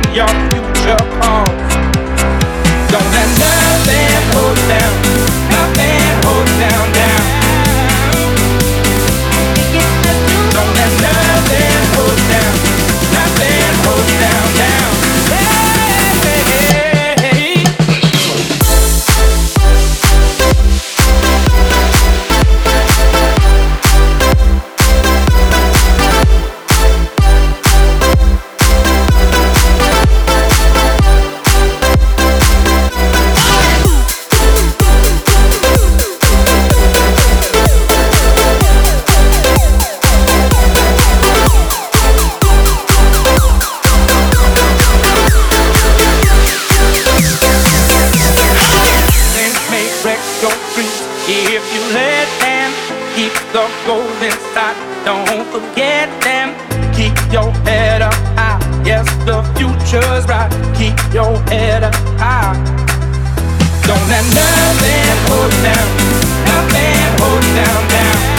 your future calls. Don't let nothing hold down, nothing hold down, down. Don't let nothing hold down, nothing hold down, down. If you let them keep the gold inside, don't forget them. Keep your head up high. Yes, the future's right. Keep your head up high. Don't let nothing hold down, nothing hold down, down.